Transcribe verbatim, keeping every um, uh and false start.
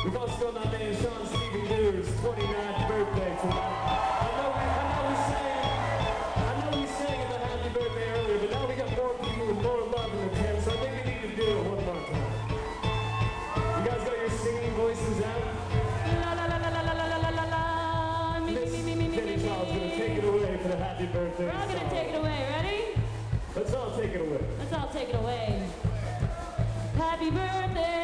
We've also got my man Sean Stephen Dews, twenty-ninth birthday tonight. I know we, I know we sang, I know we sang the happy birthday earlier, but now we got more people with more love in the tent, so I think we need to do it one more time. You guys got your singing voices out? La la la la la la la la la la. Me me me me me Kenny me me. Child's gonna take it away for the happy birthday. We're all gonna song. take it away. Ready? Let's all take it away. Let's all take it away. Happy birthday.